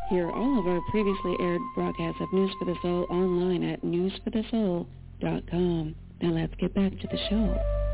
Hear all of our previously aired broadcasts of News for the Soul online at newsforthesoul.com. Now let's get back to the show.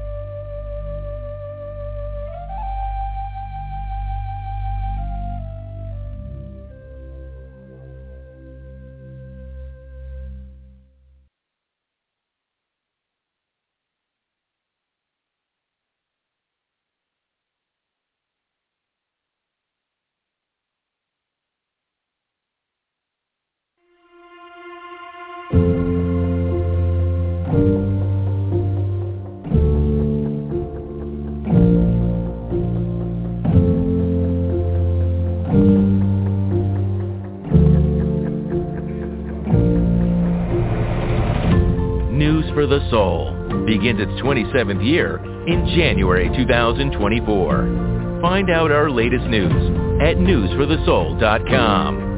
News for the Soul begins its 27th year in January 2024. Find out our latest news at newsforthesoul.com.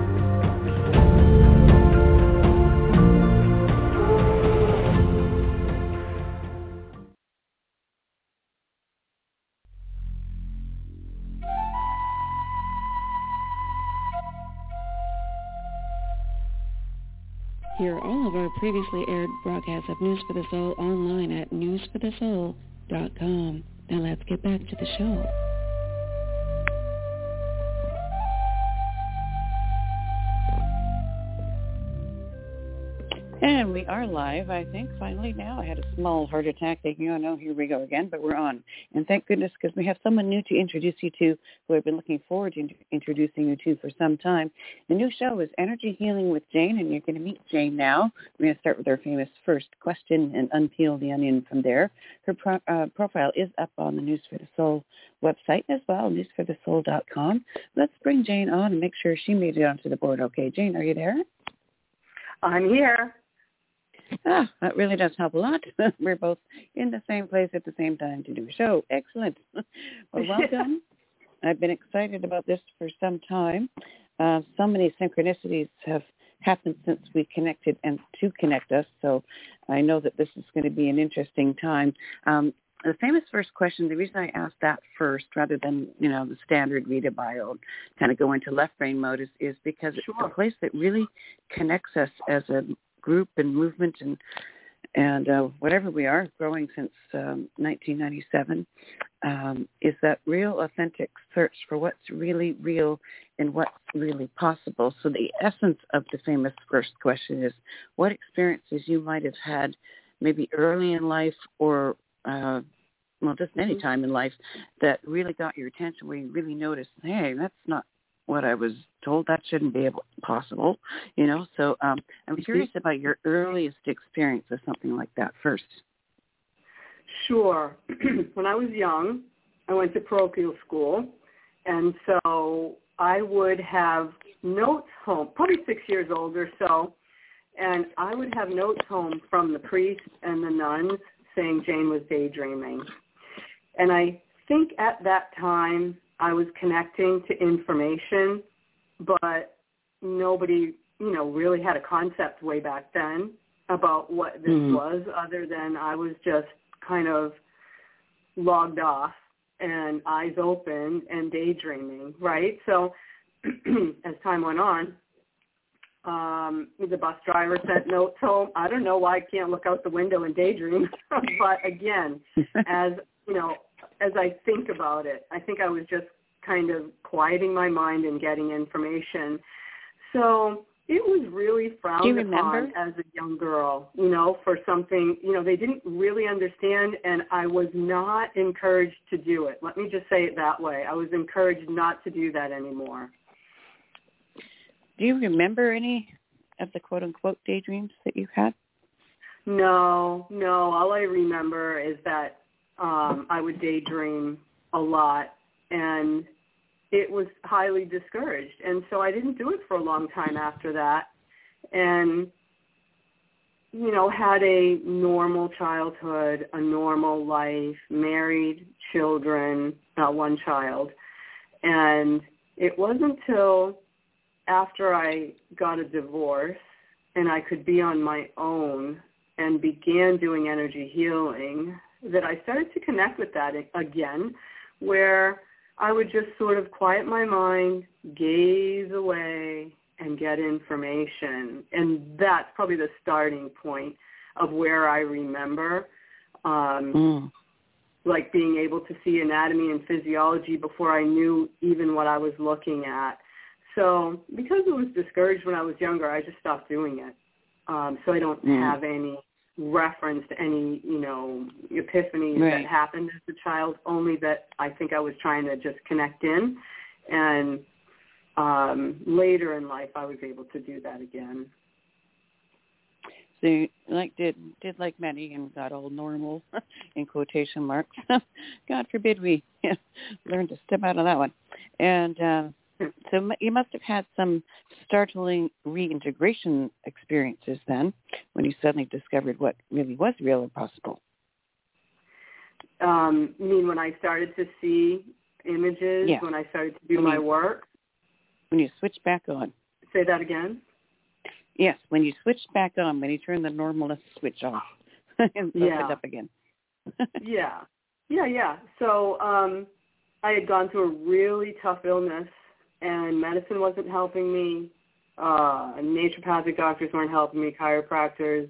Hear all of our previously aired broadcasts of News for the Soul online at newsforthesoul.com. Now let's get back to the show. And we are live, I think, finally now. I had a small heart attack thinking, oh no, here we go again, but we're on. And thank goodness, because we have someone new to introduce you to, who I've been looking forward to introducing you to for some time. The new show is Energy Healing with Jane, and you're going to meet Jane now. We're going to start with our famous first question and unpeel the onion from there. Her profile is up on the News for the Soul website as well, newsforthesoul.com. Let's bring Jane on and make sure she made it onto the board. Okay, Jane, are you there? I'm here. That really does help a lot. We're both in the same place at the same time to do a show. Excellent. Well, welcome. I've been excited about this for some time. So many synchronicities have happened since we connected and to connect us, so I know that this is going to be an interesting time. The famous first question, the reason I asked that first rather than, the standard read a bio, kind of go into left brain mode is because it's a place that really connects us as a group and movement and whatever we are growing since 1997 is that real authentic search for what's really real and what's really possible. So the essence of the famous first question is what experiences you might have had maybe early in life or just any time in life that really got your attention where you really noticed, hey, that's not what I was told, that shouldn't be possible, So I'm curious about your earliest experience of something like that first. Sure. When I was young, I went to parochial school, and so I would have notes home, probably 6 years old or so, and I would have notes home from the priests and the nuns saying Jane was daydreaming. And I think at that time I was connecting to information, but nobody, really had a concept way back then about what this was, other than I was just kind of logged off and eyes open and daydreaming, right? So as time went on, the bus driver sent notes home. I don't know why I can't look out the window and daydream, but again, as I think about it, I think I was just kind of quieting my mind and getting information. So it was really frowned upon as a young girl, for something, they didn't really understand, and I was not encouraged to do it. Let me just say it that way. I was encouraged not to do that anymore. Do you remember any of the quote-unquote daydreams that you had? No. All I remember is that I would daydream a lot, and it was highly discouraged. And so I didn't do it for a long time after that, and, had a normal childhood, a normal life, married, children, one child. And it wasn't until after I got a divorce and I could be on my own and began doing energy healing that I started to connect with that again, where I would just sort of quiet my mind, gaze away, and get information. And that's probably the starting point of where I remember, like being able to see anatomy and physiology before I knew even what I was looking at. So because it was discouraged when I was younger, I just stopped doing it. So I don't have any reference to any, epiphanies that happened as a child, only that I think I was trying to just connect in. And later in life, I was able to do that again. So you did like many and got all normal, in quotation marks. God forbid we learn to step out of that one. And so you must have had some startling reintegration experiences then when you suddenly discovered what really was real and possible. You mean when I started to see images, when I started to do my work? When you switched back on. Say that again? Yes, when you switched back on, when you turned the normalist switch off and opened it up again. Yeah. So I had gone through a really tough illness, and medicine wasn't helping me. Naturopathic doctors weren't helping me, chiropractors.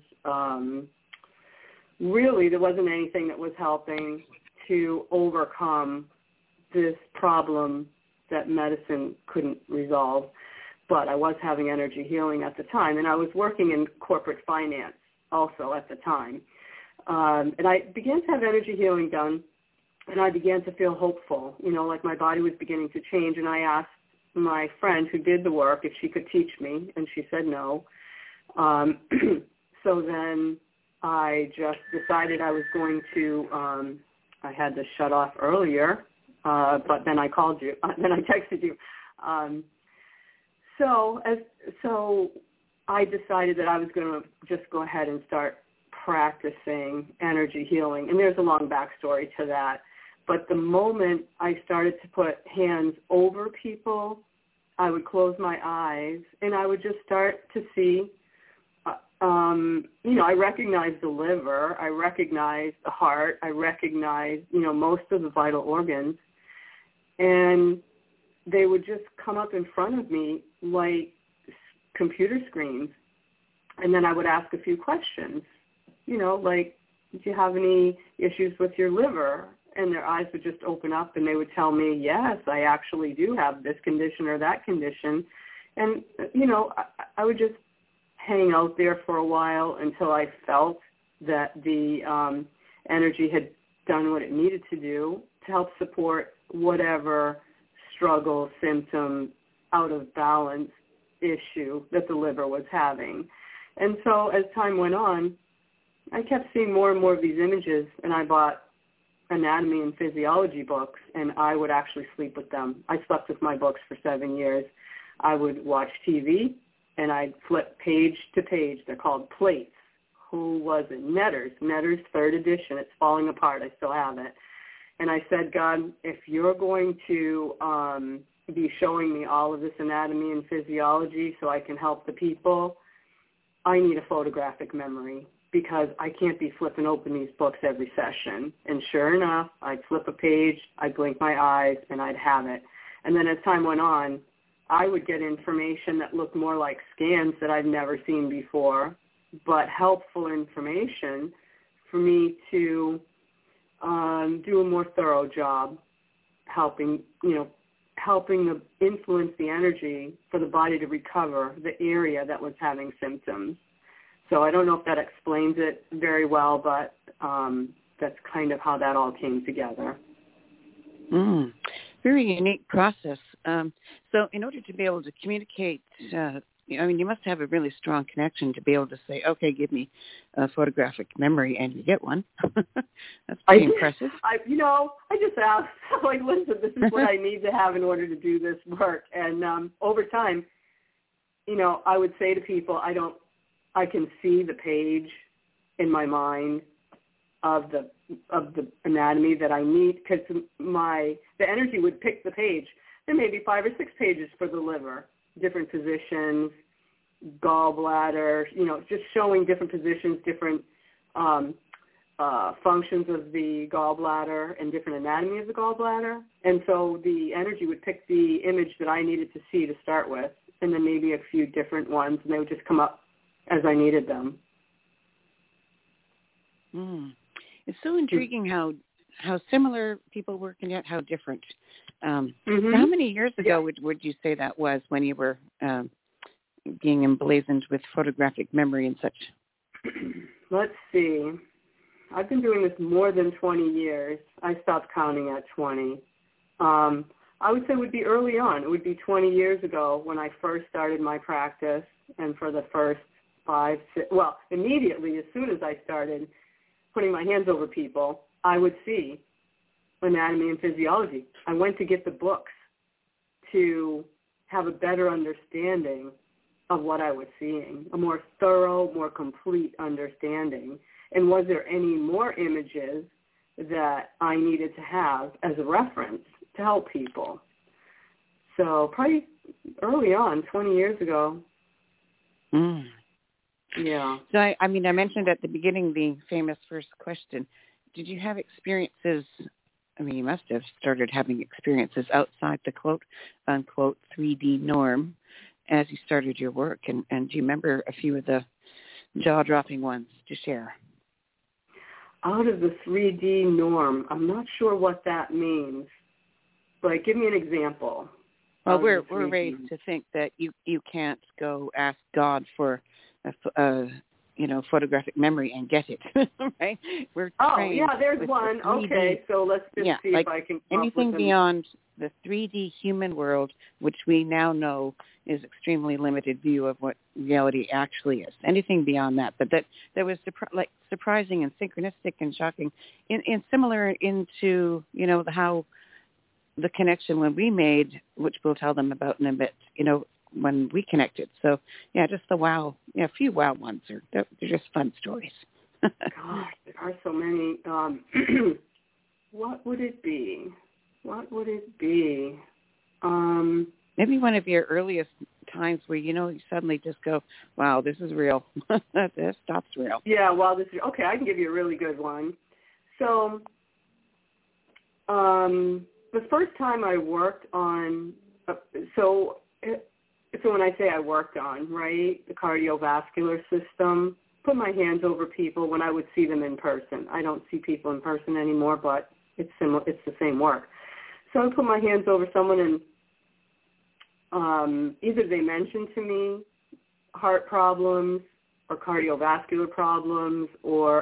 Really, there wasn't anything that was helping to overcome this problem that medicine couldn't resolve. But I was having energy healing at the time, and I was working in corporate finance also at the time. And I began to have energy healing done, and I began to feel hopeful, like my body was beginning to change. And I asked my friend who did the work if she could teach me, and she said no. So then I just decided I was going to, I had to shut off earlier, but then I called you, then I texted you. So I decided that I was going to just go ahead and start practicing energy healing. And there's a long backstory to that. But the moment I started to put hands over people, I would close my eyes and I would just start to see, I recognized the liver, I recognized the heart, I recognized, most of the vital organs. And they would just come up in front of me like computer screens. And then I would ask a few questions, like, do you have any issues with your liver? And their eyes would just open up and they would tell me, yes, I actually do have this condition or that condition. And, I would just hang out there for a while until I felt that the energy had done what it needed to do to help support whatever struggle, symptom, out of balance issue that the liver was having. And so as time went on, I kept seeing more and more of these images, and I bought anatomy and physiology books, and I would actually sleep with them. I slept with my books for 7 years. I would watch TV, and I'd flip page to page. They're called plates. Who was it? Netter's third edition. It's falling apart. I still have it. And I said, God, if you're going to be showing me all of this anatomy and physiology so I can help the people, I need a photographic memory because I can't be flipping open these books every session. And sure enough, I'd flip a page, I'd blink my eyes, and I'd have it. And then as time went on, I would get information that looked more like scans that I'd never seen before, but helpful information for me to do a more thorough job helping influence the energy for the body to recover the area that was having symptoms. So I don't know if that explains it very well, but that's kind of how that all came together. Very unique process. So in order to be able to communicate, you must have a really strong connection to be able to say, okay, give me a photographic memory, and you get one. That's pretty impressive. I just asked, listen, this is what I need to have in order to do this work. And over time, I would say to people, I can see the page in my mind of the anatomy that I need, because the energy would pick the page. There may be 5 or 6 pages for the liver, different positions, gallbladder, just showing different positions, different functions of the gallbladder and different anatomy of the gallbladder. And so the energy would pick the image that I needed to see to start with, and then maybe a few different ones, and they would just come up as I needed them. It's so intriguing how similar people work and yet how different. How many years ago would you say that was when you were being emblazoned with photographic memory and such? Let's see. I've been doing this more than 20 years. I stopped counting at 20. I would say it would be early on. It would be 20 years ago when I first started my practice, and for the first 5, 6, immediately as soon as I started putting my hands over people, I would see anatomy and physiology. I went to get the books to have a better understanding of what I was seeing, a more thorough, more complete understanding. And was there any more images that I needed to have as a reference to help people? So probably early on, 20 years ago. Yeah. So I mentioned at the beginning the famous first question. Did you have experiences? I mean, you must have started having experiences outside the quote-unquote 3D norm as you started your work. And do you remember a few of the jaw-dropping ones to share? Out of the 3D norm, I'm not sure what that means. But give me an example. Well, we're raised to think that you can't go ask God for photographic memory and get it, right? We're trained there's with one. The 3D, okay, so let's just see if I can come anything up with beyond the 3D human world, which we now know is extremely limited view of what reality actually is. Anything beyond that, but that was surprising and synchronistic and shocking, in similar into how the connection when we made, which we'll tell them about in a bit, when we connected. So, just the wow, a few wow ones. They're just fun stories. Gosh, there are so many. What would it be? Maybe one of your earliest times where, you suddenly just go, wow, this is real. This stuff's real. Yeah, okay, I can give you a really good one. So, the first time I worked on, so when I say I worked on, right, the cardiovascular system, put my hands over people when I would see them in person. I don't see people in person anymore, but it's the same work. So I put my hands over someone and either they mentioned to me heart problems or cardiovascular problems or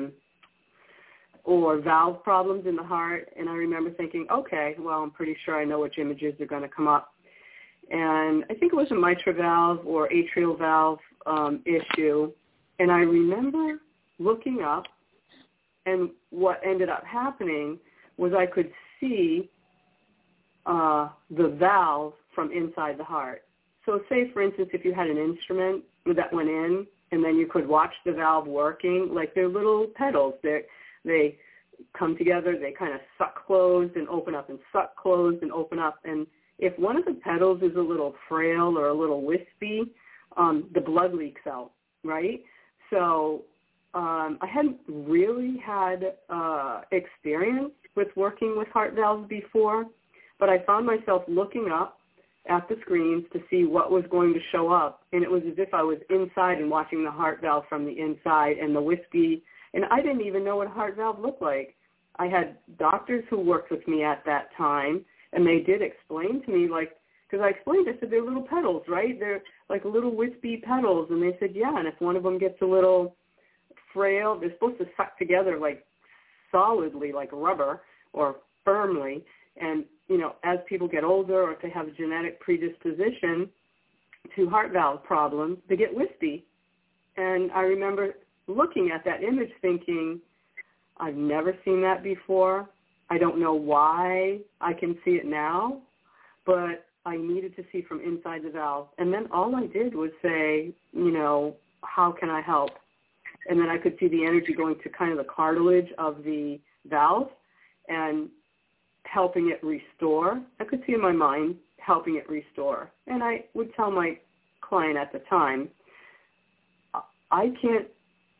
valve problems in the heart, and I remember thinking, okay, well, I'm pretty sure I know which images are going to come up. And I think it was a mitral valve or atrial valve issue. And I remember looking up, and what ended up happening was I could see the valve from inside the heart. So say, for instance, if you had an instrument that went in, and then you could watch the valve working, like they're little pedals. They come together, they kind of suck closed and open up and suck closed and open up. And if one of the pedals is a little frail or a little wispy, the blood leaks out, right? So I hadn't really had experience with working with heart valves before, but I found myself looking up at the screens to see what was going to show up, and it was as if I was inside and watching the heart valve from the inside, and the wispy, and I didn't even know what a heart valve looked like. I had doctors who worked with me at that time, and they did explain to me, because I explained, I said, they're little pedals, right? They're like little wispy pedals. And they said, yeah, and if one of them gets a little frail, they're supposed to suck together like solidly, like rubber, or firmly. And, as people get older or if they have a genetic predisposition to heart valve problems, they get wispy. And I remember looking at that image thinking, I've never seen that before. I don't know why I can see it now, but I needed to see from inside the valve. And then all I did was say, how can I help? And then I could see the energy going to kind of the cartilage of the valve and helping it restore. I could see in my mind helping it restore. And I would tell my client at the time, I can't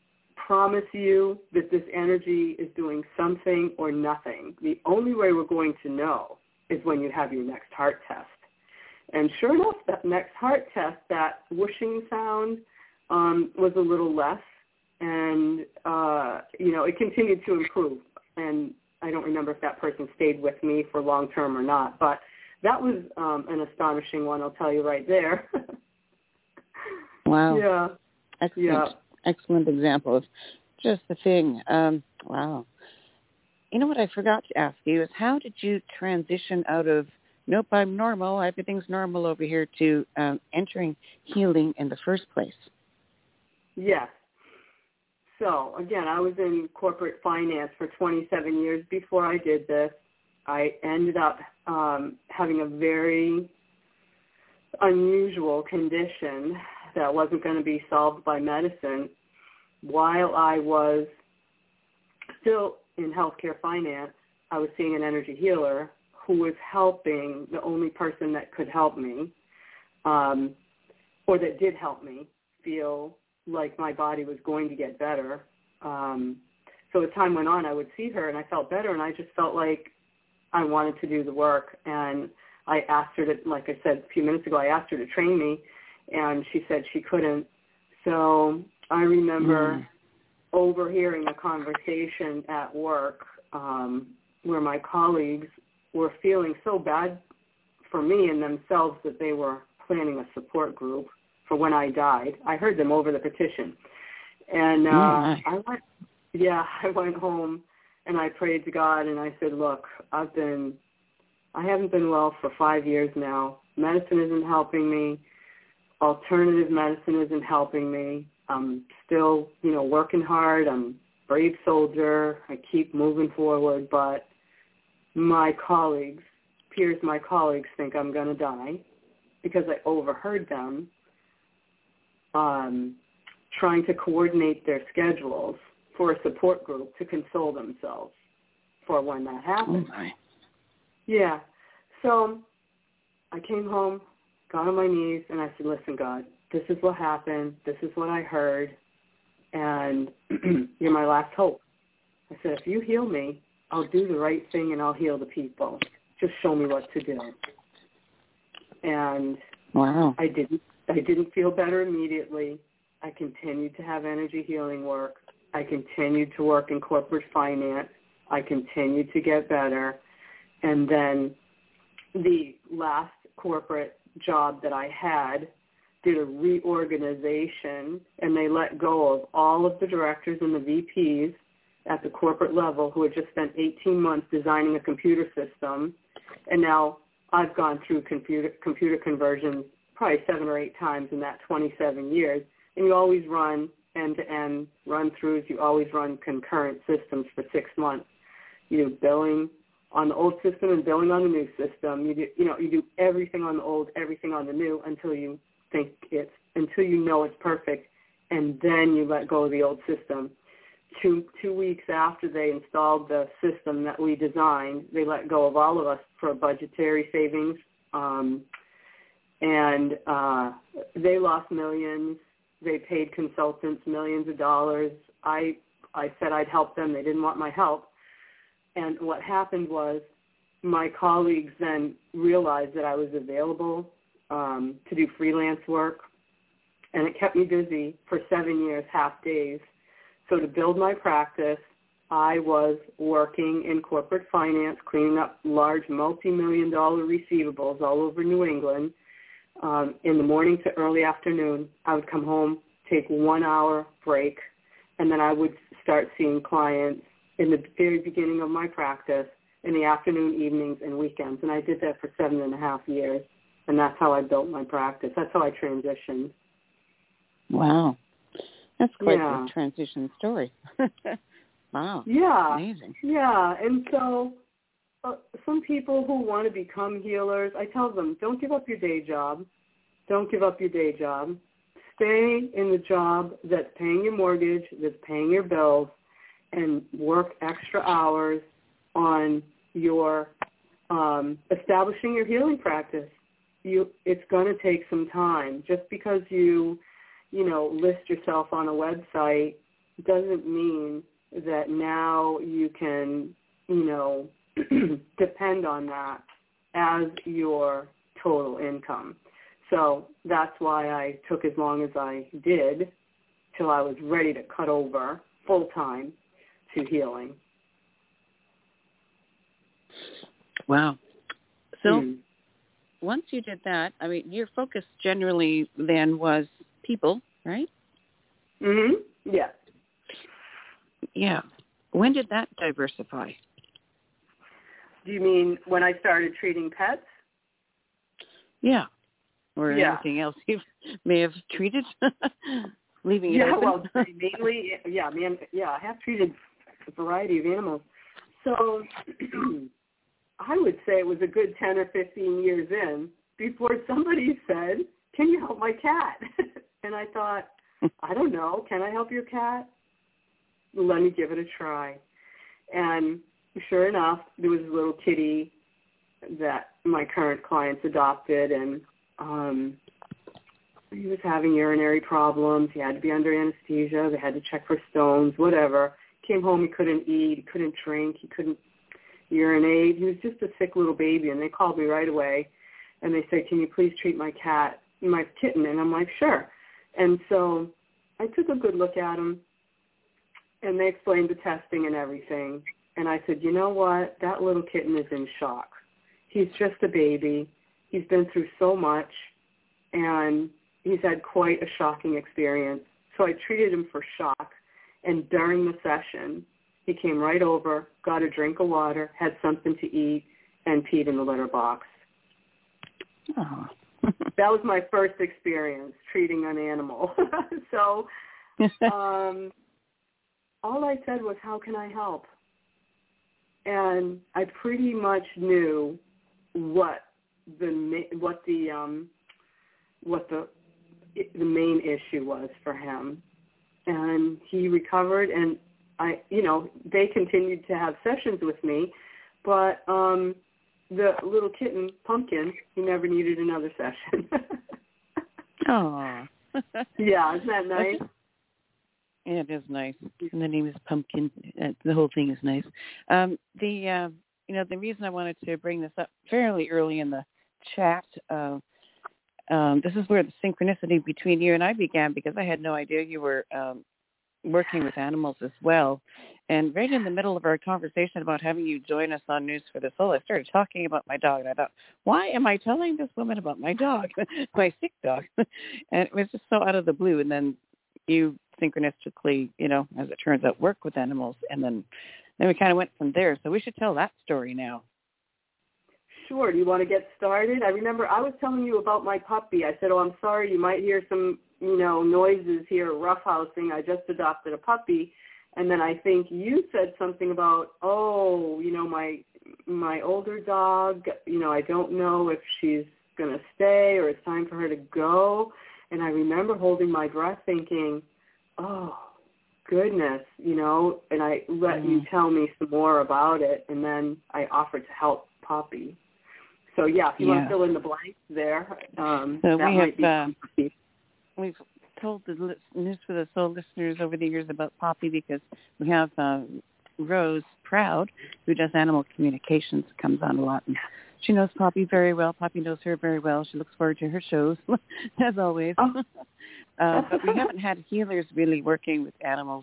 promise you that this energy is doing something or nothing. The only way we're going to know is when you have your next heart test. And sure enough, that next heart test, that whooshing sound was a little less. And, it continued to improve. And I don't remember if that person stayed with me for long term or not. But that was an astonishing one, I'll tell you right there. Wow. Yeah. Excellent. Yeah. Excellent example of just the thing. Wow. You know what I forgot to ask you is how did you transition out of, nope, I'm normal, everything's normal over here, to entering healing in the first place? Yes. So, again, I was in corporate finance for 27 years before I did this. I ended up having a very unusual condition that wasn't going to be solved by medicine. While I was still in healthcare finance, I was seeing an energy healer who was helping the only person that could help me, or that did help me feel like my body was going to get better. So as time went on, I would see her, and I felt better, and I just felt like I wanted to do the work. And I asked her to, like I said a few minutes ago, I asked her to train me, and she said she couldn't. So I remember overhearing a conversation at work where my colleagues were feeling so bad for me and themselves that they were planning a support group for when I died. I heard them over the petition. And I went home and I prayed to God and I said, look, I haven't been well for 5 years now. Medicine isn't helping me. Alternative medicine isn't helping me. I'm still, working hard. I'm a brave soldier. I keep moving forward, but my colleagues think I'm going to die because I overheard them trying to coordinate their schedules for a support group to console themselves for when that happens. Oh my. Yeah. So I came home, got on my knees, and I said, listen, God, this is what happened. This is what I heard, and you're my last hope. I said, if you heal me, I'll do the right thing and I'll heal the people. Just show me what to do. And wow. I didn't feel better immediately. I continued to have energy healing work. I continued to work in corporate finance. I continued to get better. And then the last corporate job that I had did a reorganization, and they let go of all of the directors and the VPs at the corporate level who had just spent 18 months designing a computer system. And now I've gone through computer conversions probably 7 or 8 times in that 27 years. And you always run end-to-end run-throughs. You always run concurrent systems for 6 months. You do billing on the old system and billing on the new system. You do everything on the old, everything on the new until you know it's perfect, and then you let go of the old system. Two weeks after they installed the system that we designed, they let go of all of us for budgetary savings, and they lost millions. They paid consultants millions of dollars. I said I'd help them. They didn't want my help. And what happened was my colleagues then realized that I was available to do freelance work, and it kept me busy for 7 years, half days. So to build my practice, I was working in corporate finance, cleaning up large multi-million-dollar receivables all over New England. In the morning to early afternoon, I would come home, take 1 hour break, and then I would start seeing clients in the very beginning of my practice in the afternoon, evenings, and weekends. And I did that for 7.5 years, and that's how I built my practice. That's how I transitioned. Wow. That's quite a transition story. Wow. Yeah. Amazing. Yeah. And so some people who want to become healers, I tell them, don't give up your day job. Don't give up your day job. Stay in the job that's paying your mortgage, that's paying your bills, and work extra hours on your establishing your healing practice. It's going to take some time. Just because you list yourself on a website doesn't mean that now you can, depend on that as your total income. So that's why I took as long as I did till I was ready to cut over full-time to healing. Wow. So once you did that, I mean, your focus generally then was people, right? Mm-hmm. Yeah. Yeah. When did that diversify? Do you mean when I started treating pets? Yeah. Or anything else you may have treated? Leaving it open? Well, mainly, I have treated a variety of animals. So I would say it was a good 10 or 15 years in before somebody said, can you help my cat? And I thought, I don't know, can I help your cat? Let me give it a try. And sure enough, there was a little kitty that my current clients adopted, and he was having urinary problems. He had to be under anesthesia. They had to check for stones, whatever. Came home, he couldn't eat, he couldn't drink, he couldn't urinate. He was just a sick little baby, and they called me right away, and they said, can you please treat my kitten? And I'm like, sure. And so I took a good look at him, and they explained the testing and everything. And I said, you know what? That little kitten is in shock. He's just a baby. He's been through so much, and he's had quite a shocking experience. So I treated him for shock, and during the session, he came right over, got a drink of water, had something to eat, and peed in the litter box. Oh. That was my first experience treating an animal. So all I said was, how can I help? And I pretty much knew what the main issue was for him. And he recovered, and they continued to have sessions with me, but the little kitten, Pumpkin, he never needed another session. Oh. Yeah, isn't that nice? Yeah, it is nice. And the name is Pumpkin. The whole thing is nice. The reason I wanted to bring this up fairly early in the chat, this is where the synchronicity between you and I began, because I had no idea you were working with animals as well. And right in the middle of our conversation about having you join us on News for the Soul, I started talking about my dog. And I thought, why am I telling this woman about my dog, my sick dog? And it was just so out of the blue. And then you synchronistically, as it turns out, work with animals. And then we kind of went from there. So we should tell that story now. Sure. Do you want to get started? I remember I was telling you about my puppy. I said, I'm sorry, you might hear some, noises here, roughhousing. I just adopted a puppy. And then I think you said something about, my older dog, I don't know if she's going to stay or it's time for her to go. And I remember holding my breath thinking, oh, goodness, and I let you tell me some more about it. And then I offered to help Poppy. So, if you want to fill in the blanks there, we've told the News for the Soul listeners over the years about Poppy, because we have Rose Proud, who does animal communications, comes on a lot, and she knows Poppy very well. Poppy knows her very well. She looks forward to her shows, as always. Oh. But we haven't had healers really working with animals,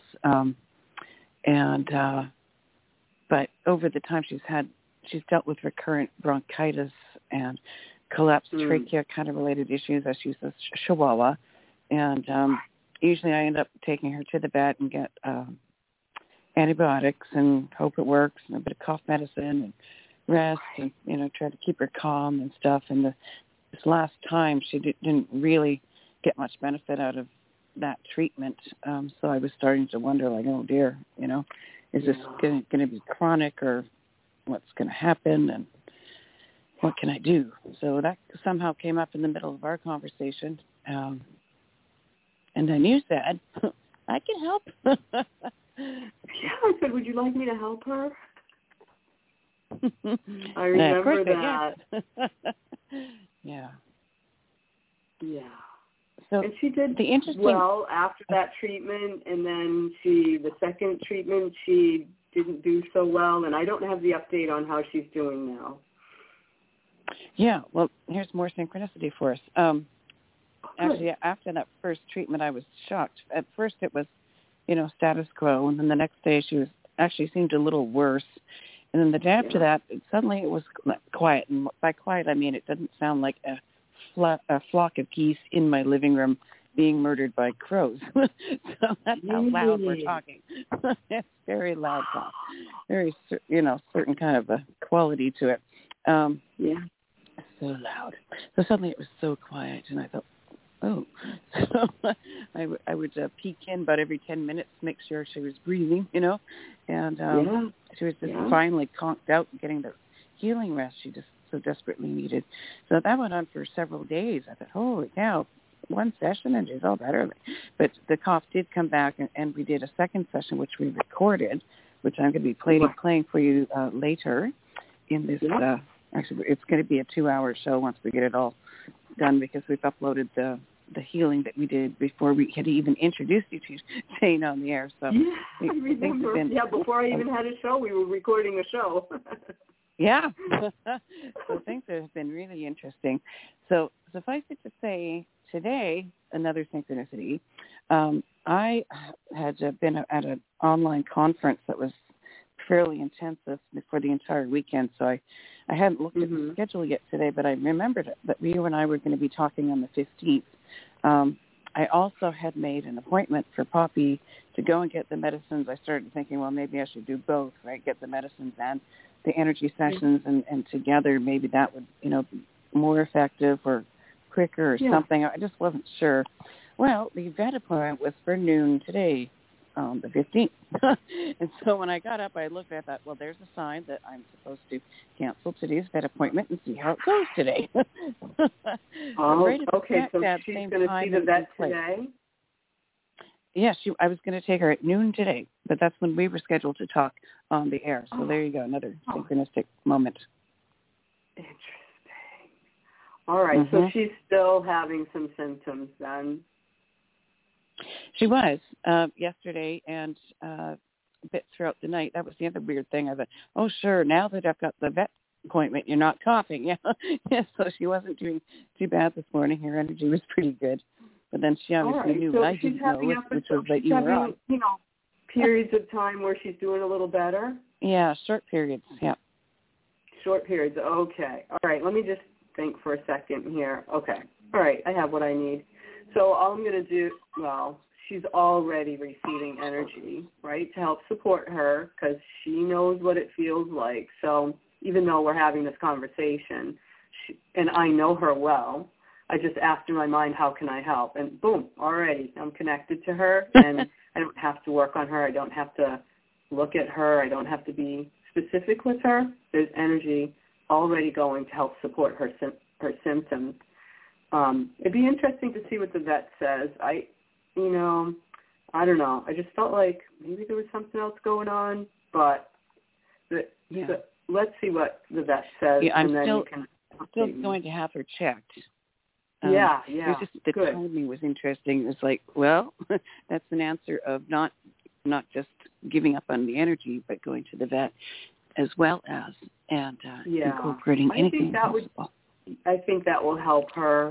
but over the time she's dealt with recurrent bronchitis and collapsed trachea kind of related issues, as she's a Chihuahua. And usually I end up taking her to the vet and get antibiotics and hope it works, and a bit of cough medicine and rest, and try to keep her calm and stuff. And this last time she didn't really get much benefit out of that treatment. So I was starting to wonder, like, oh dear, is this going to be chronic, or what's going to happen, and what can I do? So that somehow came up in the middle of our conversation. And then you said, I can help. I said, would you like me to help her? I remember that. Yeah. Yeah. and she did well after that treatment, and then the second treatment, she didn't do so well, and I don't have the update on how she's doing now. Yeah, well, here's more synchronicity for us. Actually, after that first treatment, I was shocked. At first, it was, status quo, and then the next day she seemed a little worse. And then the day after that, suddenly it was quiet. And by quiet, I mean it doesn't sound like a flock of geese in my living room being murdered by crows. So that's how loud we're talking. It's very loud talk. Very, certain kind of a quality to it. So loud. So suddenly it was so quiet, and I thought, oh. So I would peek in about every 10 minutes, make sure she was breathing, and she was just finally conked out and getting the healing rest she just so desperately needed. So that went on for several days. I thought, holy cow, one session and she's all better. But the cough did come back, and we did a second session, which we recorded, which I'm going to be playing for you later in this. Actually, it's going to be a 2-hour show once we get it all done, because we've uploaded the healing that we did before we had even introduced you to Jane on the air. So I remember. Before I even had a show, we were recording a show. Yeah. So things have been really interesting. So suffice it to say, today, another synchronicity. I had been at an online conference that was fairly intensive for the entire weekend, so I hadn't looked at the schedule yet today, but I remembered that you and I were going to be talking on the 15th. I also had made an appointment for Poppy to go and get the medicines. I started thinking, well, maybe I should do both, right? Get the medicines and the energy sessions, and together maybe that would, be more effective or quicker or something. I just wasn't sure. Well, the vet appointment was for noon today, the 15th. And so when I got up, I looked at that. Well, there's a sign that I'm supposed to cancel today's vet appointment and see how it goes today. Okay. So she's going to see the vet today? Yes, I was going to take her at noon today, but that's when we were scheduled to talk on the air. So there you go, another synchronistic moment. Interesting. All right, so she's still having some symptoms then? She was yesterday and a bit throughout the night. That was the other weird thing. I thought, oh, sure, now that I've got the vet appointment, you're not coughing. Yeah, so she wasn't doing too bad this morning. Her energy was pretty good. But then she obviously knew what I didn't know, which was that you were on. Periods of time where she's doing a little better? Yeah, short periods, yeah. Short periods, okay. All right, let me just think for a second here. Okay, all right, I have what I need. So all I'm going to do, she's already receiving energy, right, to help support her because she knows what it feels like. So even though we're having this conversation, and I know her well, I just asked in my mind, how can I help? And boom, already I'm connected to her, and I don't have to work on her. I don't have to look at her. I don't have to be specific with her. There's energy already going to help support her symptoms. It'd be interesting to see what the vet says. I don't know. I just felt like maybe there was something else going on, but let's see what the vet says. Yeah, I'm and then still, you can still going to have her checked. It was just the timing was interesting. It was like, well, that's an answer of not just giving up on the energy, but going to the vet as well as incorporating anything possible. I think that will help her,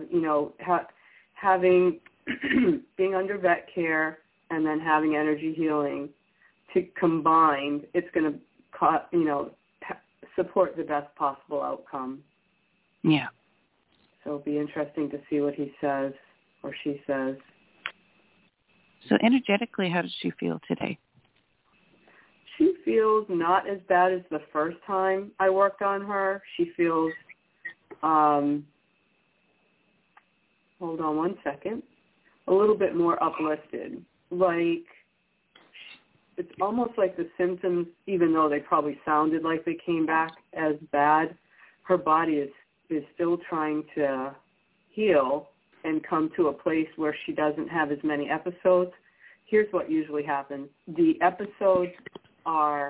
having being under vet care and then having energy healing to combined, it's going to, support the best possible outcome. Yeah. So it'll be interesting to see what he says or she says. So energetically, how does she feel today? She feels not as bad as the first time I worked on her. She feels, hold on one second, a little bit more uplifted. Like, it's almost like the symptoms, even though they probably sounded like they came back as bad, her body is still trying to heal and come to a place where she doesn't have as many episodes. Here's what usually happens. The episodes are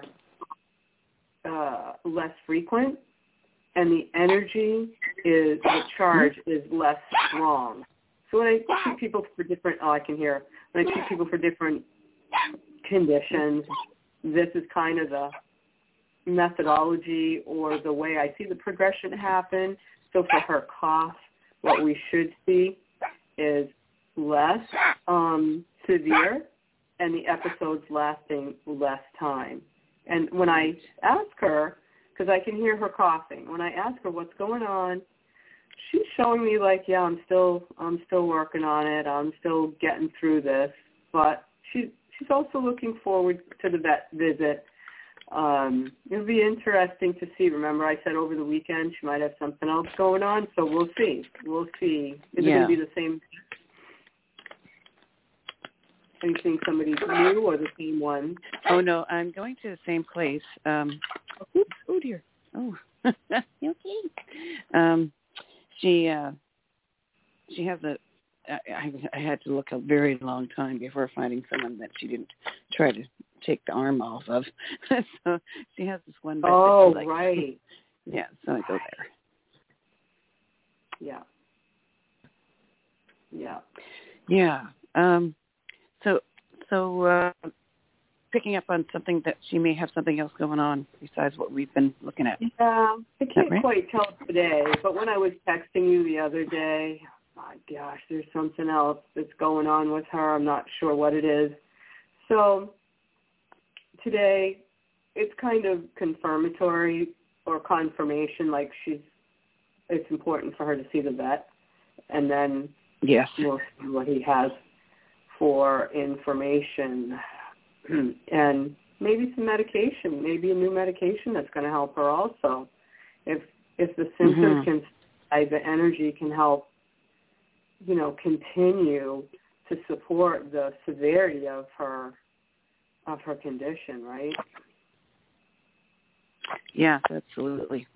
less frequent, and the energy the charge is less strong. So when I treat people for different, when I treat people for different conditions, this is kind of the methodology or the way I see the progression happen. So for her cough, what we should see is less severe and the episodes lasting less time. And when I ask her, because I can hear her coughing, when I ask her what's going on, she's showing me like, yeah, I'm still working on it. I'm still getting through this. But she's also looking forward to the vet visit. It'll be interesting to see. Remember, I said over the weekend she might have something else going on, so we'll see. Is it going to be the same? Are you seeing somebody new or the same one? Oh, no, I'm going to the same place. Oops, oh, dear. Oh, you okay? She has I had to look a very long time before finding someone that she didn't try to take the arm off of. So she has this one. Oh, that she likes. Right. Yeah, so I go there. Yeah. Yeah. Yeah. So picking up on something that she may have something else going on besides what we've been looking at. Yeah, I can't right? quite tell today, but when I was texting you the other day, my gosh, there's something else that's going on with her. I'm not sure what it is. So today, it's kind of confirmatory or confirmation, like it's important for her to see the vet, and then yes, we'll see what he has for information. And maybe some medication, maybe a new medication that's going to help her also. If the symptoms can subside, the energy can help, continue to support the severity of her condition, right? Yes, absolutely.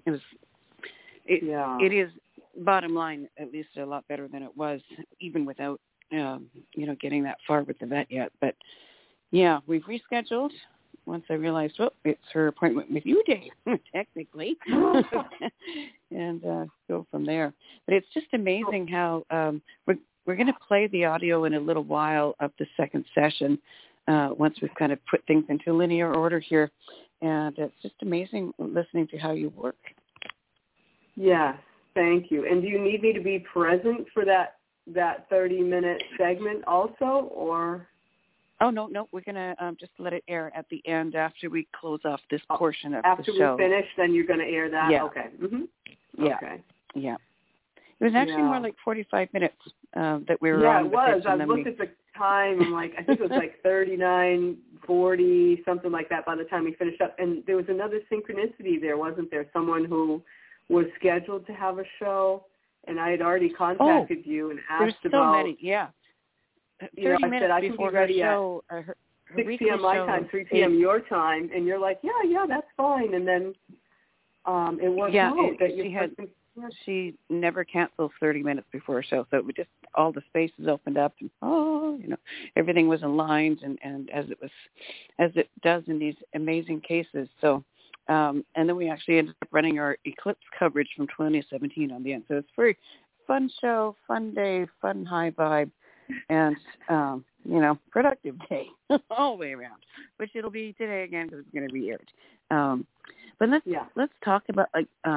It is, bottom line, at least a lot better than it was, even without, getting that far with the vet yet. But yeah, we've rescheduled once I realized, it's her appointment with you, Dave, technically, and go from there. But it's just amazing how we're going to play the audio in a little while of the second session once we've kind of put things into linear order here. And it's just amazing listening to how you work. Yes, thank you. And do you need me to be present for that 30-minute segment also, or? Oh, no, we're going to just let it air at the end after we close off this portion of after the show. After we finish, then you're going to air that? Yeah. Okay. Mm-hmm. Yeah. Okay. Yeah. It was actually more like 45 minutes that we were on. Yeah, it was. I looked at the time. I'm like, I think it was like 39:40, something like that by the time we finished up. And there was another synchronicity there, wasn't there? Someone who was scheduled to have a show, and I had already contacted you and asked there's about. So many, yeah. 30 minutes I said, I before can be ready her show, at her 6 p.m. my time, 3 p.m. your time, and you're like, yeah, that's fine. And then it was she never cancels 30 minutes before a show, so it would just all the spaces opened up, and everything was aligned, and as it does in these amazing cases. So, and then we actually ended up running our eclipse coverage from 2017 on the end. So it's a very fun show, fun day, fun high vibe. And, productive day all the way around, which it'll be today again because it's going to be aired. But let's talk about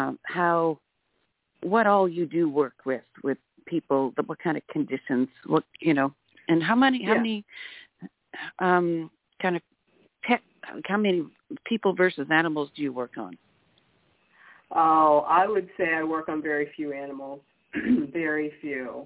what all you do work with people, what kind of conditions, and how many how many people versus animals do you work on? Oh, I would say I work on very few animals, very few.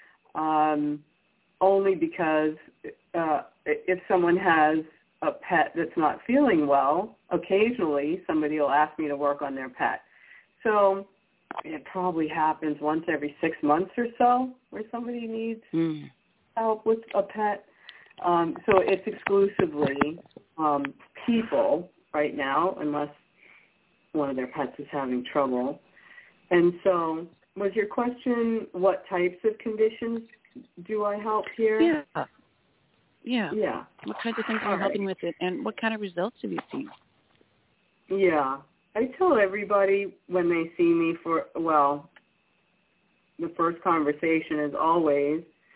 Only because if someone has a pet that's not feeling well, occasionally somebody will ask me to work on their pet. So it probably happens once every 6 months or so where somebody needs help with a pet. So it's exclusively people right now, unless one of their pets is having trouble. And so was your question what types of conditions do I help here? Yeah. What kinds of things are you helping with it, and what kind of results have you seen? Yeah. I tell everybody when they see me the first conversation is always,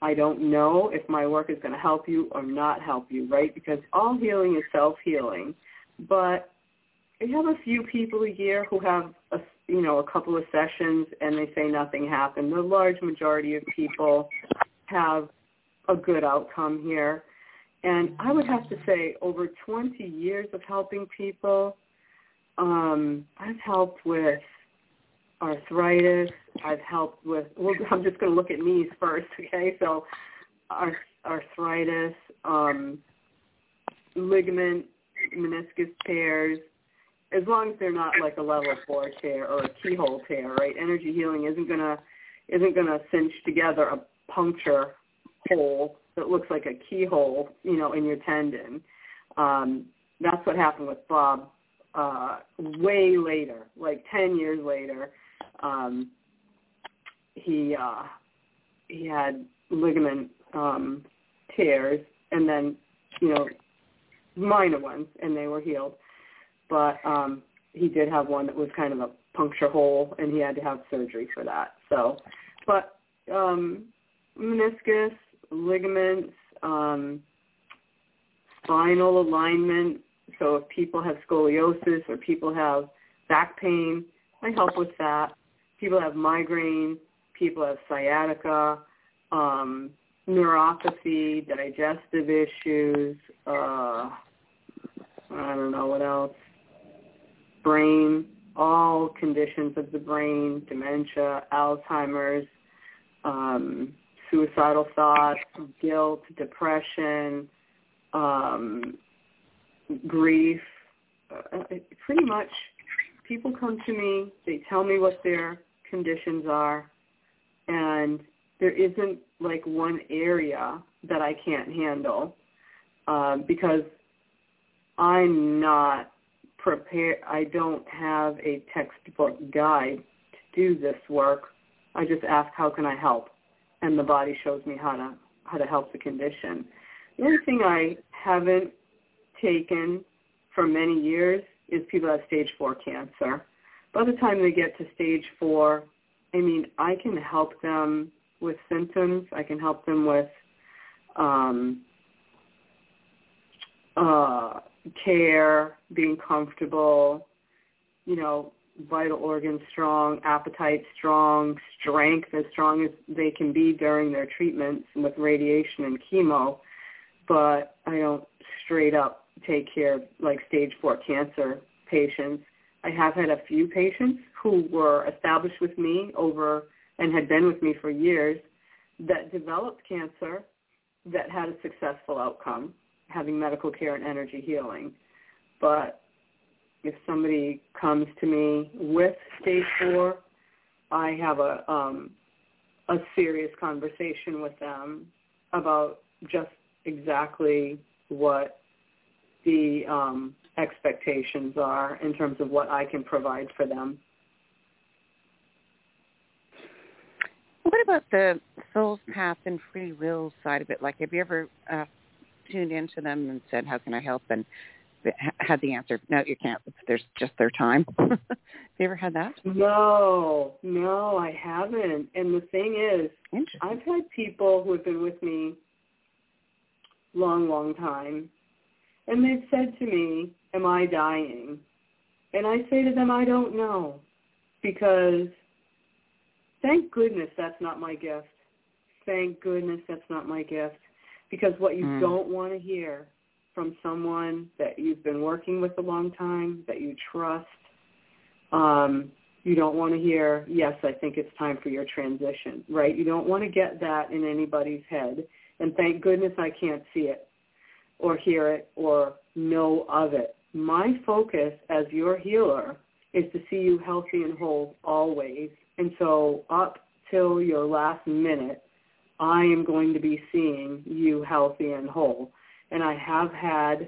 I don't know if my work is going to help you or not help you, right? Because all healing is self-healing. But I have a few people a year who have, a couple of sessions and they say nothing happened. The large majority of people have a good outcome here. And I would have to say over 20 years of helping people, I've helped with arthritis. I've helped with, I'm just going to look at knees first, okay? So arthritis, ligament, meniscus tears, as long as they're not like a level 4 tear or a keyhole tear, right? Energy healing isn't gonna cinch together a puncture hole that looks like a keyhole, in your tendon. That's what happened with Bob way later, like 10 years later. He had ligament tears, and then minor ones, and they were healed. But he did have one that was kind of a puncture hole, and he had to have surgery for that. So, but meniscus, ligaments, spinal alignment. So if people have scoliosis or people have back pain, I help with that. People have migraine, people have sciatica, neuropathy, digestive issues, I don't know what else, brain, all conditions of the brain, dementia, Alzheimer's, suicidal thoughts, guilt, depression, grief. Pretty much people come to me, they tell me what their conditions are, and there isn't like one area that I can't handle because I'm not prepared. I don't have a textbook guide to do this work. I just ask, how can I help? And the body shows me how to help the condition. The only thing I haven't taken for many years is people that have stage 4 cancer. By the time they get to stage 4, I can help them with symptoms. I can help them with care, being comfortable, vital organs strong, appetite strong, strength as strong as they can be during their treatments with radiation and chemo. But I don't straight up take care of like stage 4 cancer patients. I have had a few patients who were established with me and had been with me for years that developed cancer that had a successful outcome, having medical care and energy healing. But if somebody comes to me with stage 4, I have a serious conversation with them about just exactly what the expectations are in terms of what I can provide for them. What about the soul's path and free will side of it? Like, have you ever tuned into them and said, how can I help? And had the answer, no, you can't. There's just their time. Have you ever had that? No, I haven't. And the thing is, I've had people who have been with me long time, and they've said to me, am I dying? And I say to them, I don't know, because thank goodness that's not my gift. Thank goodness that's not my gift. Because what you don't want to hear from someone that you've been working with a long time, that you trust, you don't want to hear, yes, I think it's time for your transition, right? You don't want to get that in anybody's head. And thank goodness I can't see it or hear it or know of it. My focus as your healer is to see you healthy and whole always. And so up till your last minute, I am going to be seeing you healthy and whole. And I have had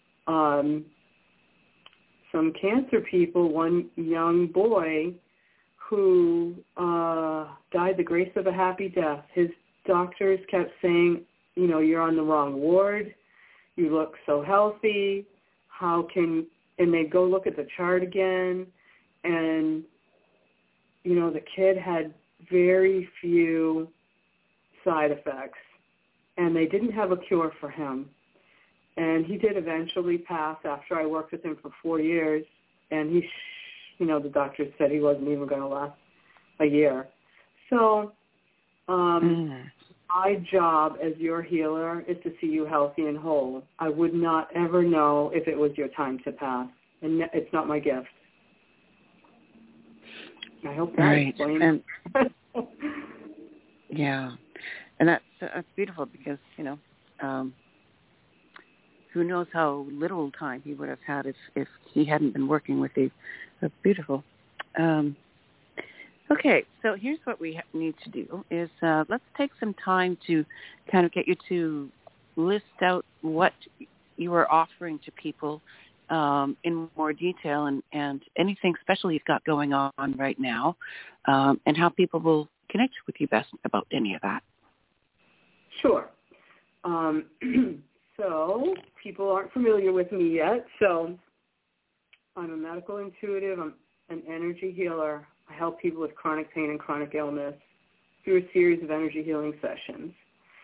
some cancer people, one young boy who died the grace of a happy death. His doctors kept saying, you're on the wrong ward. You look so healthy. And they go look at the chart again. And, the kid had very few side effects, and they didn't have a cure for him. And he did eventually pass after I worked with him for 4 years, and the doctors said he wasn't even going to last a year. So my job as your healer is to see you healthy and whole. I would not ever know if it was your time to pass, and it's not my gift. I hope that explains. Yeah, and that's beautiful because, who knows how little time he would have had if he hadn't been working with you. That's beautiful. Okay, so here's what we need to do is let's take some time to kind of get you to list out what you are offering to people in more detail and anything special you've got going on right now, and how people will connect with you best about any of that. Sure. So people aren't familiar with me yet. So I'm a medical intuitive. I'm an energy healer. I help people with chronic pain and chronic illness through a series of energy healing sessions.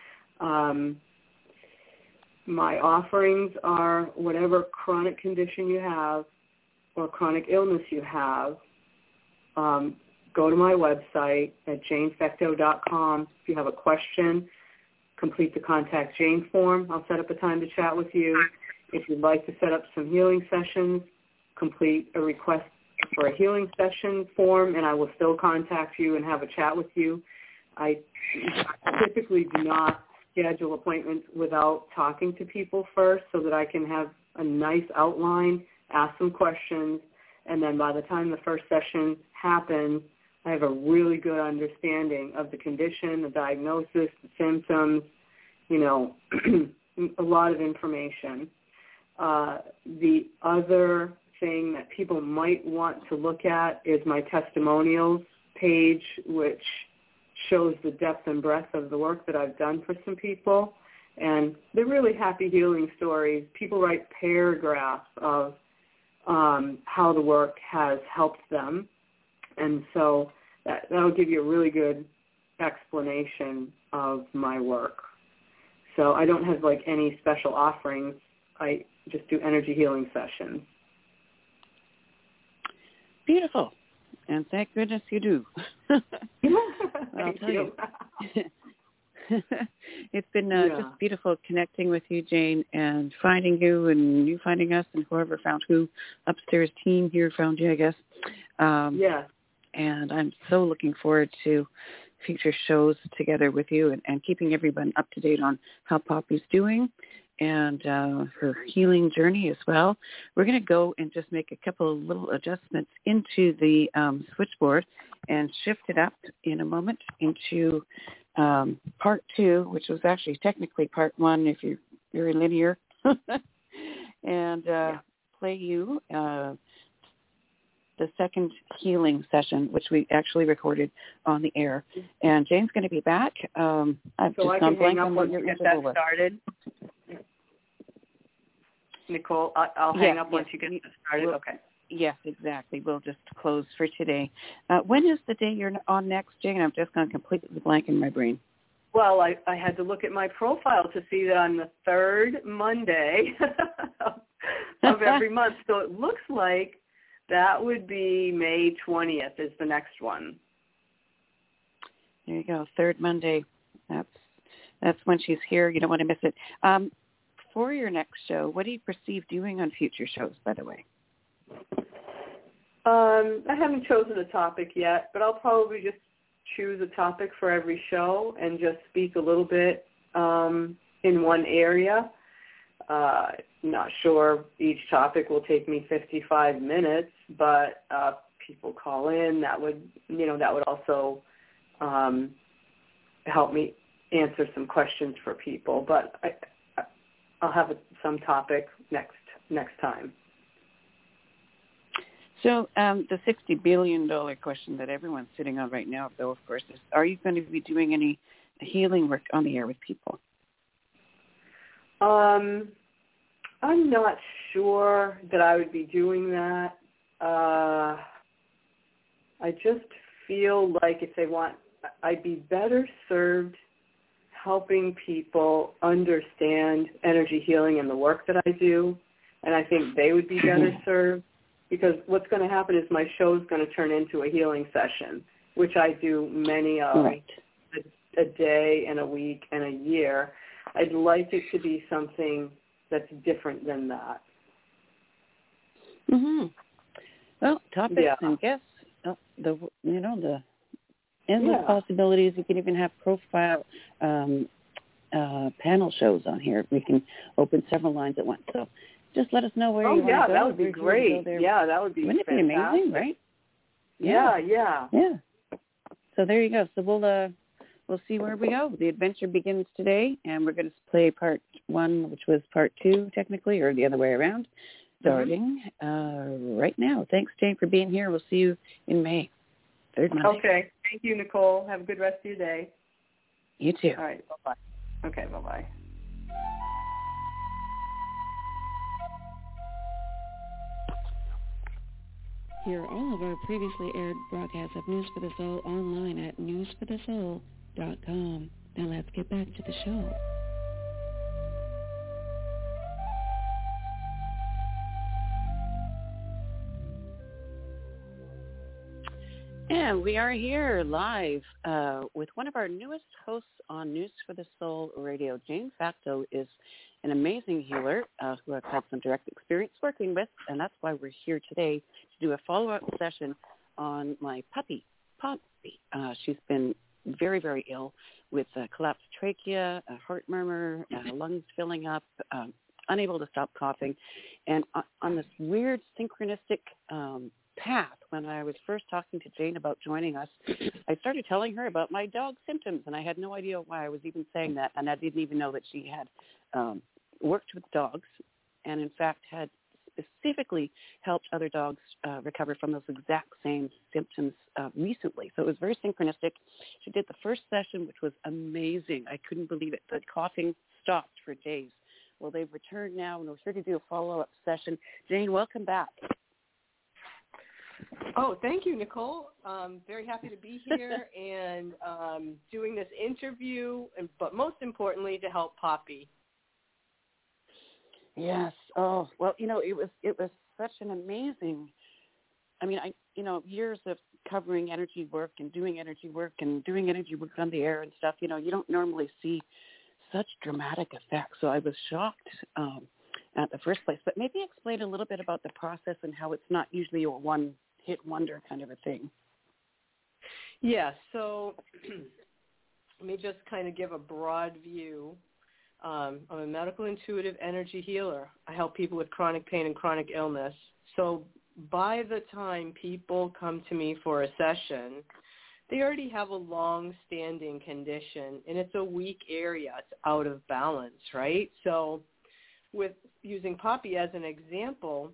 My offerings are whatever chronic condition you have or chronic illness you have. Go to my website at janefecteau.com. If you have a question, complete the Contact Jane form. I'll set up a time to chat with you. If you'd like to set up some healing sessions, complete a request for a healing session form, and I will still contact you and have a chat with you. I typically do not schedule appointments without talking to people first so that I can have a nice outline, ask some questions, and then by the time the first session happens, I have a really good understanding of the condition, the diagnosis, the symptoms, a lot of information. The other thing that people might want to look at is my testimonials page, which shows the depth and breadth of the work that I've done for some people. And they're really happy healing stories. People write paragraphs of how the work has helped them. And so that'll give you a really good explanation of my work. So I don't have any special offerings. I just do energy healing sessions. Beautiful. And thank goodness you do. I'll tell you. It's been just beautiful connecting with you, Jane, and finding you and you finding us and whoever found who. Upstairs team here found you, I guess. Yes. And I'm so looking forward to future shows together with you and keeping everyone up to date on how Poppy's doing and her healing journey as well. We're going to go and just make a couple of little adjustments into the switchboard and shift it up in a moment into part 2, which was actually technically part 1 if you're linear, and play you the second healing session, which we actually recorded on the air. And Jane's going to be back. I've so just I gone can blank hang up on once what you you're get that started. Nicole, I'll hang up once you get that started. Okay. Yes, exactly. We'll just close for today. When is the day you're on next, Jane? I'm just going completely blank in my brain. Well, I had to look at my profile to see that I'm the third Monday of every month. So it looks like that would be May 20th is the next one. There you go, third Monday. That's when she's here. You don't want to miss it. For your next show, what do you perceive doing on future shows, by the way? I haven't chosen a topic yet, but I'll probably just choose a topic for every show and just speak a little bit in one area. Not sure each topic will take me 55 minutes, but people call in. That would also help me answer some questions for people. But I'll have some topic next time. So the $60 billion question that everyone's sitting on right now, though, of course, is, are you going to be doing any healing work on the air with people? I'm not sure that I would be doing that. I just feel like if they want, I'd be better served helping people understand energy healing and the work that I do, and I think they would be better served, because what's going to happen is my show's going to turn into a healing session, which I do many of, a day and a week and a year. I'd like it to be something that's different than that. Well, topics and guests, the endless possibilities. We can even have profile panel shows on here. We can open several lines at once. So just let us know where you want to go. That would be great. Yeah, that would be Wouldn't it be amazing, right? Yeah. So there you go. So we'll see where we go. The adventure begins today, and we're going to play part 1, which was part 2 technically, or the other way around, starting right now. Thanks, Jane, for being here. We'll see you in May, 3rd Monday. Okay. Thank you, Nicole. Have a good rest of your day. You too. All right. Bye-bye. Okay, bye-bye. Hear all of our previously aired broadcasts of News for the Soul online at newsforthesoul.com. Now let's get back to the show. And we are here live with one of our newest hosts on News for the Soul Radio. Jane Facto is an amazing healer who I've had some direct experience working with, and that's why we're here today to do a follow-up session on my puppy, Poppy. She's been very, very ill with collapsed trachea, a heart murmur, lungs filling up, unable to stop coughing, and on this weird synchronistic path. When I was first talking to Jane about joining us, I started telling her about my dog's symptoms, and I had no idea why I was even saying that, and I didn't even know that she had worked with dogs and, in fact, had specifically helped other dogs recover from those exact same symptoms recently. So it was very synchronistic. She did the first session, which was amazing. I couldn't believe it. The coughing stopped for days. Well, they've returned now, and we're here to do a follow-up session. Jane, welcome back. Oh, thank you, Nicole. Very happy to be here and doing this interview, but most importantly, to help Poppy. Yes. Oh, well, it was such an amazing. I mean, years of covering energy work and doing energy work on the air and stuff. You don't normally see such dramatic effects. So I was shocked at the first place. But maybe explain a little bit about the process and how it's not usually a one-hit wonder kind of a thing. Yeah. So let me just kind of give a broad view. I'm a medical intuitive energy healer. I help people with chronic pain and chronic illness. So by the time people come to me for a session, they already have a long-standing condition, and it's a weak area. It's out of balance, right? So with using Poppy as an example,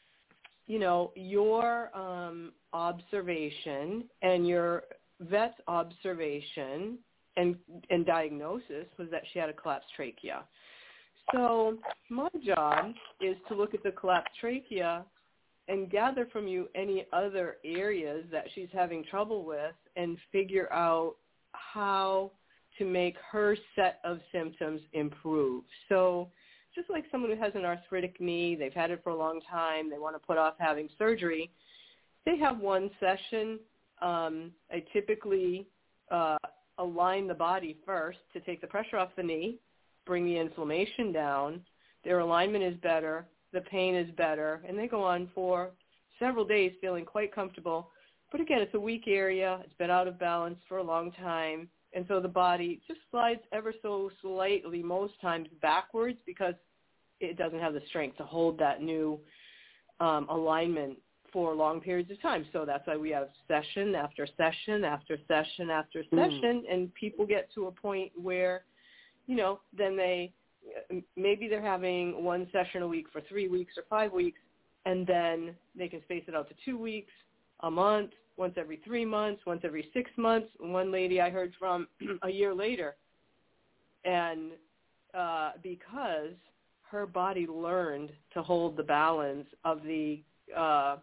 your observation and your vet's observation and diagnosis was that she had a collapsed trachea. So my job is to look at the collapsed trachea and gather from you any other areas that she's having trouble with and figure out how to make her set of symptoms improve. So just like someone who has an arthritic knee, they've had it for a long time, they want to put off having surgery, they have one session. I typically align the body first to take the pressure off the knee, bring the inflammation down. Their alignment is better, the pain is better, and they go on for several days feeling quite comfortable. But again, it's a weak area. It's been out of balance for a long time. And so the body just slides ever so slightly, most times backwards, because it doesn't have the strength to hold that new alignment for long periods of time. So that's why we have session after session after session after session, and people get to a point where, then maybe they're having one session a week for 3 weeks or 5 weeks, and then they can space it out to 2 weeks, a month, once every 3 months, once every 6 months. One lady I heard from a year later, and because her body learned to hold the balance of the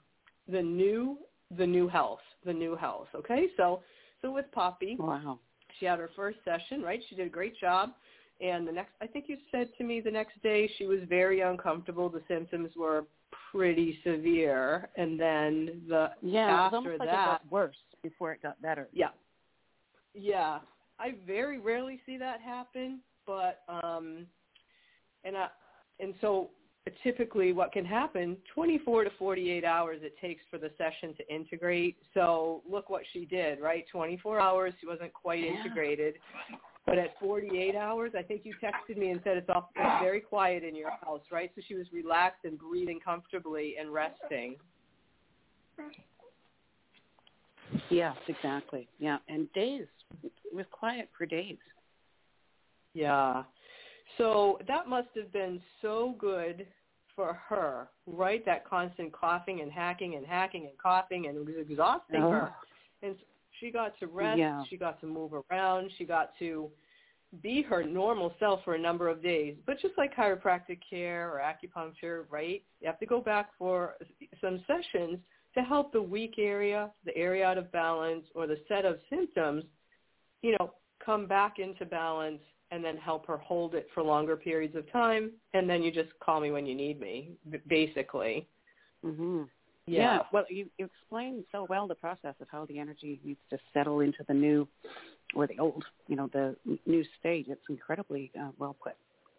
new health. Okay, so with Poppy, wow, She had her first session, right? She did a great job. And I think you said to me the next day she was very uncomfortable. The symptoms were pretty severe. And then it was after almost like that, it got worse before it got better. Yeah. Yeah. I very rarely see that happen, but so typically what can happen, 24 to 48 hours it takes for the session to integrate. So look what she did, right? 24 hours, she wasn't quite integrated. But at 48 hours, I think you texted me and said it's very quiet in your house, right? So she was relaxed and breathing comfortably and resting. Yes, exactly. Yeah, and days. It was quiet for days. Yeah. So that must have been so good for her, right? That constant coughing and hacking and coughing, and it was exhausting her. And she got to rest. Yeah. She got to move around. She got to be her normal self for a number of days. But just like chiropractic care or acupuncture, right? You have to go back for some sessions to help the weak area, the area out of balance, or the set of symptoms, come back into balance, and then help her hold it for longer periods of time. And then you just call me when you need me, basically. Mm-hmm. Yeah. Well, you explained so well the process of how the energy needs to settle into the new or the old, the new state. It's incredibly well put.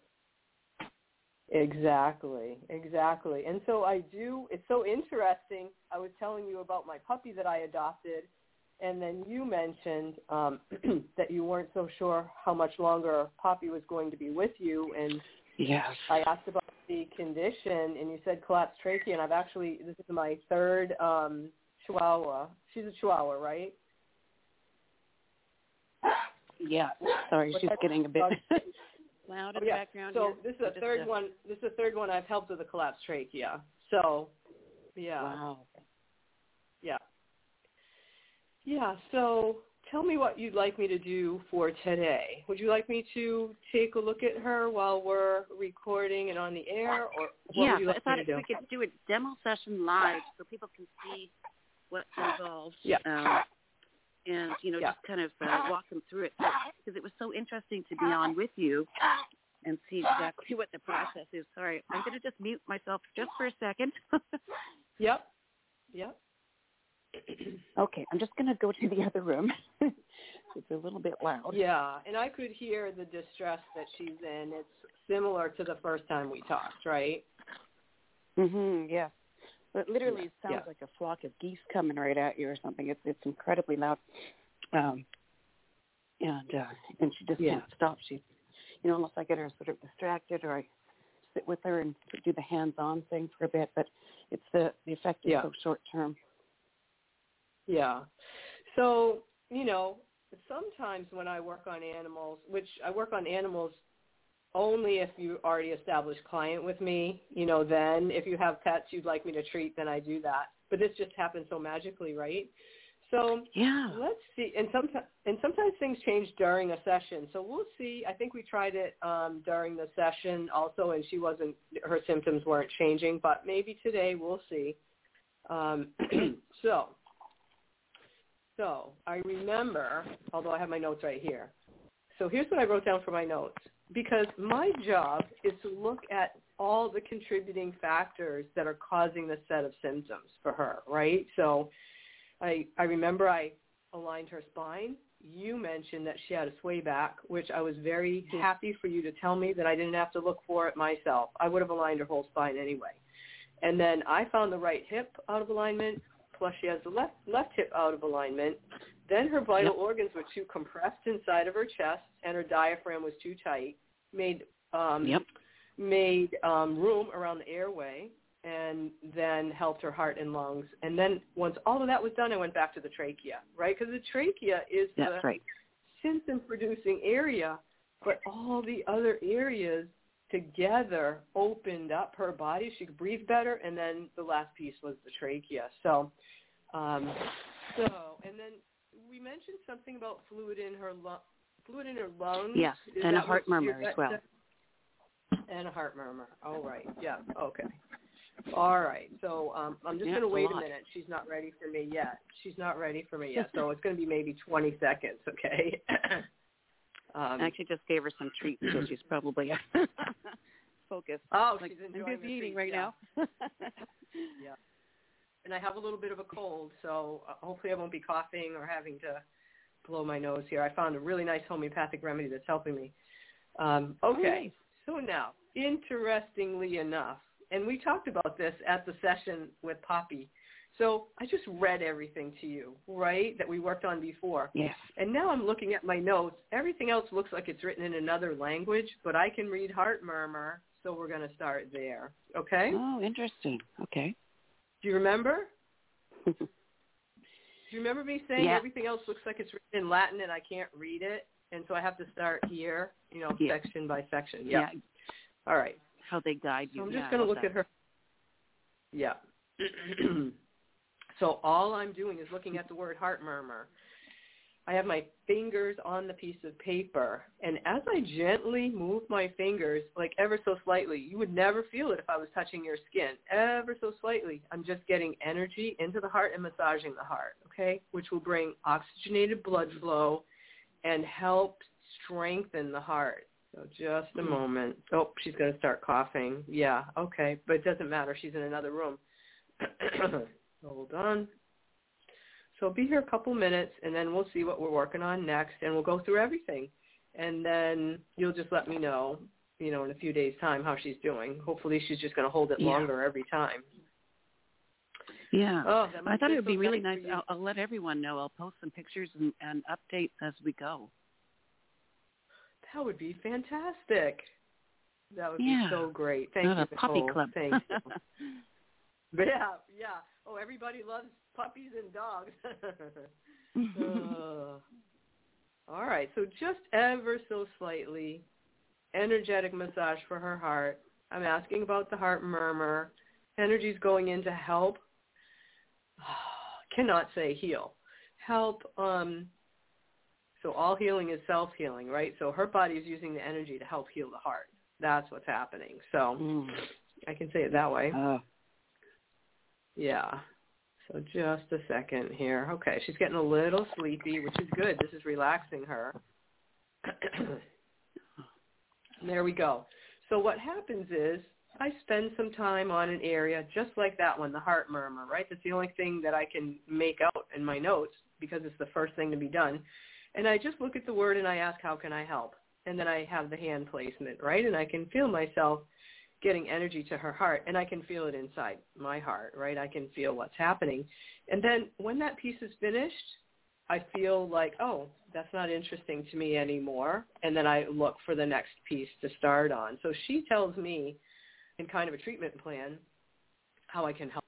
Exactly. And so it's so interesting. I was telling you about my puppy that I adopted, and then you mentioned that you weren't so sure how much longer Poppy was going to be with you. And yes, I asked about the condition, and you said collapsed trachea, and this is my third Chihuahua. She's a Chihuahua, right? Yeah. Sorry, she's getting a bit loud in the background. So this is the third one. This is the third one I've helped with a collapsed trachea. So, yeah. Wow. Yeah. Yeah. So tell me what you'd like me to do for today. Would you like me to take a look at her while we're recording and on the air, or what would you like I thought me to do? we could do a demo session live so people can see what's involved. Yeah. And, just kind of walk them through it. Because it was so interesting to be on with you and see exactly what the process is. Sorry, I'm going to just mute myself just for a second. Yep. Okay, I'm just going to go to the other room. It's a little bit loud. Yeah, and I could hear the distress that she's in. It's similar to the first time we talked, right? Mm-hmm, yeah. But it literally sounds like a flock of geese coming right at you or something. It's incredibly loud. And she just can't stop. She, unless I get her sort of distracted or I sit with her and do the hands-on thing for a bit. But it's the effect is so short-term. Yeah. So, sometimes when I work on animals, which I work on animals only if you already established client with me, then if you have pets you'd like me to treat, then I do that. But this just happens so magically, right? So let's see. And sometimes things change during a session. So we'll see. I think we tried it during the session also, and her symptoms weren't changing. But maybe today we'll see. So I remember, although I have my notes right here. So here's what I wrote down for my notes. Because my job is to look at all the contributing factors that are causing the set of symptoms for her, right? So I remember I aligned her spine. You mentioned that she had a sway back, which I was very happy for you to tell me that I didn't have to look for it myself. I would have aligned her whole spine anyway. And then I found the right hip out of alignment, plus she has the left hip out of alignment. Then her vital organs were too compressed inside of her chest, and her diaphragm was too tight. Made room around the airway, and then helped her heart and lungs. And then once all of that was done, I went back to the trachea, right? Because the trachea is the symptom-producing area, but all the other areas together opened up her body. She could breathe better, and then the last piece was the trachea. So, and then we mentioned something about fluid in her lungs. Yes, and a heart murmur as well. And a heart murmur. Oh, right. Yeah. Okay. All right. So I'm just going to wait a lot. minute. She's not ready for me yet. So it's going to be maybe 20 seconds, okay? I actually just gave her some treats, so she's probably focused. Oh, like, she's enjoying I'm busy the eating treats, right yeah. now. Yeah. And I have a little bit of a cold, so hopefully I won't be coughing or having to blow my nose here. I found a really nice homeopathic remedy that's helping me. Okay. So now, interestingly enough, and we talked about this at the session with Poppy. So I just read everything to you, right, that we worked on before. Yes. And now I'm looking at my notes. Everything else looks like it's written in another language, but I can read heart murmur, so we're going to start there. Okay? Oh, interesting. Okay. Do you remember? Do you remember me saying everything else looks like it's written in Latin and I can't read it? And so I have to start here, section by section. Yeah. All right. How they guide you. So I'm just going to look at her. Yeah. So all I'm doing is looking at the word heart murmur. I have my fingers on the piece of paper, and as I gently move my fingers, like ever so slightly, you would never feel it if I was touching your skin, ever so slightly. I'm just getting energy into the heart and massaging the heart, okay, which will bring oxygenated blood flow and help strengthen the heart. So just a moment. Oh, she's going to start coughing. Yeah, okay, but it doesn't matter. She's in another room. Hold on. So be here a couple minutes, and then we'll see what we're working on next, and we'll go through everything. And then you'll just let me know, in a few days' time how she's doing. Hopefully she's just going to hold it longer every time. Yeah. Oh, I thought it would be really nice. I'll let everyone know. I'll post some pictures and updates as we go. That would be fantastic. That would be so great. Thank you, a puppy Nicole. club. Thank you. Yeah. Oh, everybody loves puppies and dogs. All right. So just ever so slightly, energetic massage for her heart. I'm asking about the heart murmur. Energy's going in to help. Cannot say heal. Help. So all healing is self-healing, right? So her body is using the energy to help heal the heart. That's what's happening. So I can say it that way. Yeah. So just a second here. Okay, she's getting a little sleepy, which is good. This is relaxing her. There we go. So what happens is I spend some time on an area just like that one, the heart murmur, right? That's the only thing that I can make out in my notes because it's the first thing to be done. And I just look at the word and I ask, how can I help? And then I have the hand placement, right? And I can feel myself getting energy to her heart, and I can feel it inside my heart, right? I can feel what's happening. And then when that piece is finished, I feel like, oh, that's not interesting to me anymore. And then I look for the next piece to start on. So she tells me in kind of a treatment plan how I can